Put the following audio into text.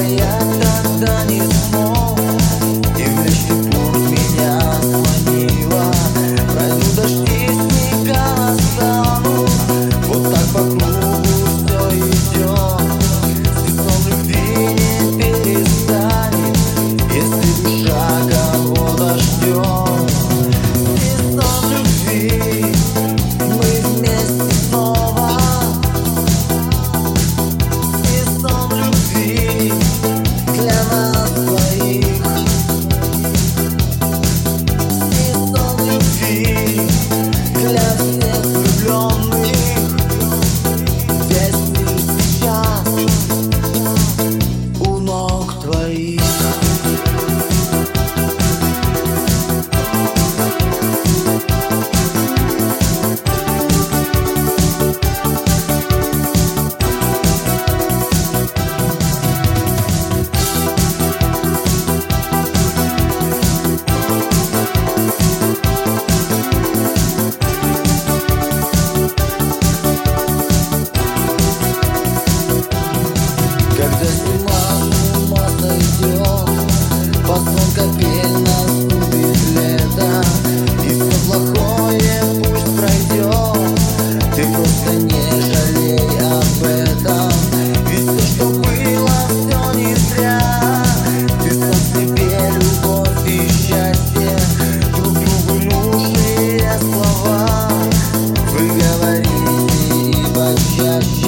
я тогда не смог, и в Млечный Путь меня склонила. Пройду дожди, снега настанут, вот так по кругу все идет. Сезон любви не перестанет, если душа кого-то ждет. Сезон любви, мы вместе снова. Сезон любви для нас двоих. Сезон любви для всех влюбленных. Весь мир сейчас у ног твоих. Когда зима с ума сойдет, под звон капель наступит лето, и все плохое пусть пройдет. Ты просто не жалей об этом, ведь все, что было, все не зря. Ты сам себе любовь и счастье, друг другу нужные слова. Вы говорите и почаще.